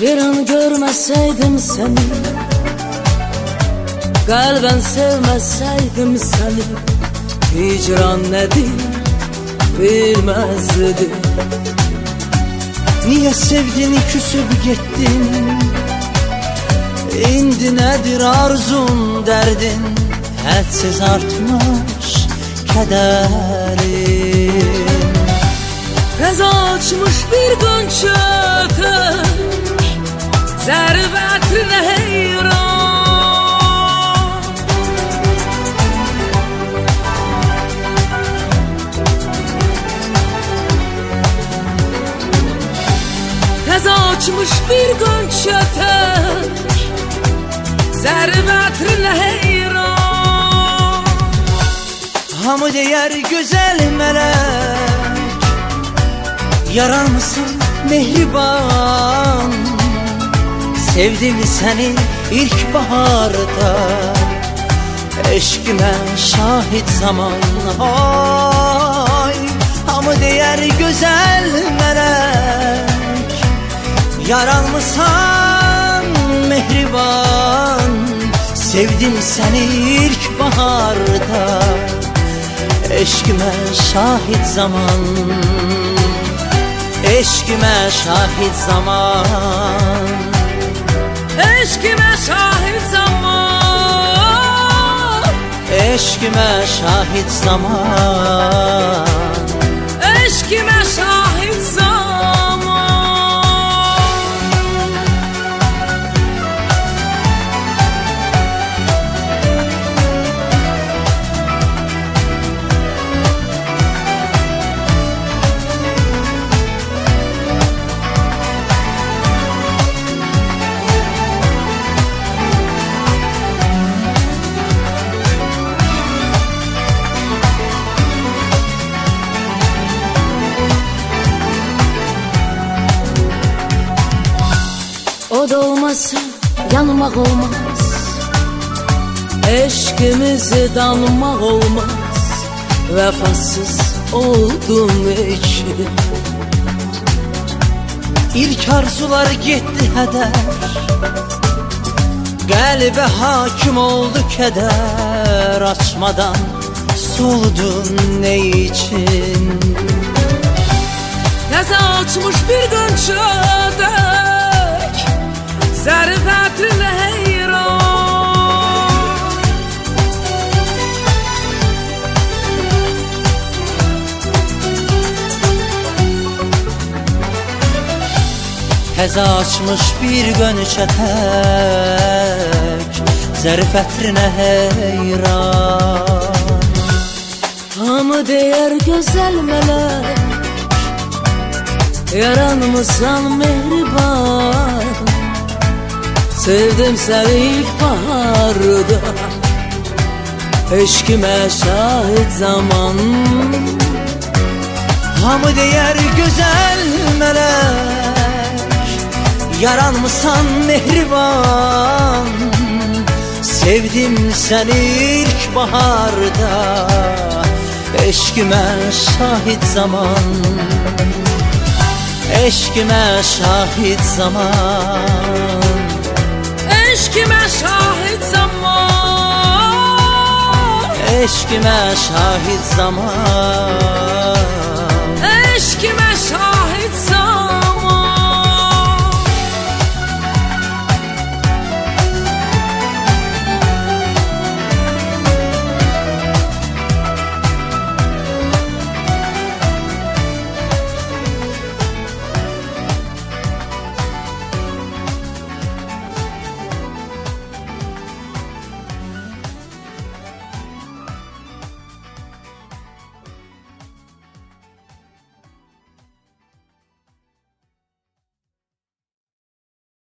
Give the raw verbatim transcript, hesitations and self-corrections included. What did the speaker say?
Bir an görmeseydim seni, kalben sevmeseydim seni, hicran nedir bilmezdim. Niye sevdin küsüp gittin? İndi nedir arzun derdin? Hədsiz artmış kederin. Təzə açmış bir qönçə atır, zərbətinə heyran. Təzə açmış bir qönçə atır, zərbətinə heyran. Hamı deyər gözəl mələk, yarar mısın mehriban? Sevdim seni ilk baharda, eşkime şahit zaman. Ay, hamı deyər gözəl mələk, yarar mısın mehriban? Sevdim seni ilk baharda, eşkime şahit zaman. Eşkime şahit zaman. Eşkime şahit zaman. Eşkime şahit zaman. Eşkime şahit zaman. O da olmasa yanmak olmaz, eşkimizi danmak olmaz. Vefasız oldum için, İlk arzular gitti heder, kalbe hakim oldu keder. Açmadan soldun ne için? Təzə açmış bir qönçə dək, zərbətinə heyran. Təzə açmış bir gönçə tək, zərfətrinə heyran. Hamı deyər gözəl mələk, yaranmısan mehriban. Sevdim seni ilk baharda, eşkime şahit zaman. Hamı deyər gözəl mələk, yaranmısan mehriban. Sevdim seni ilk baharda, eşkime şahit zaman. Eşkime şahit zaman. Eşkime şahit zaman. Eşkime şahit zaman.